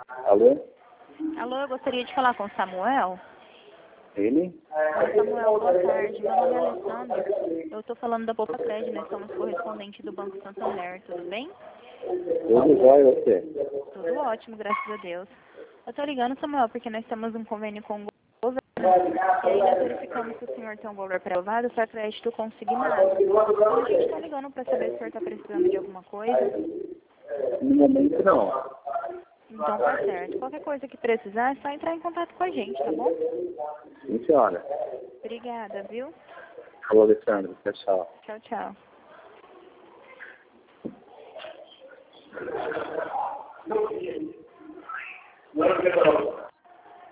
Alô? Alô, eu gostaria de falar com o Samuel. Ele? Oi, Samuel, boa tarde. Meu nome é Alessandra. Eu estou falando da Poupa Crédito, nós somos correspondente do Banco Santander, tudo bem? Tudo jóia, você? Tudo ótimo, graças a Deus. Eu estou ligando, Samuel, porque nós temos um convênio com o governo. E aí nós verificamos que o senhor tem um valor pré-aprovado para crédito consignado. Então a gente está ligando para saber se o senhor está precisando de alguma coisa. No momento, não. Então tá certo. Qualquer coisa que precisar, é só entrar em contato com a gente, tá bom? Sim, senhora. Obrigada, viu? Alô, Alessandro. Tchau, tchau. Tchau, tchau.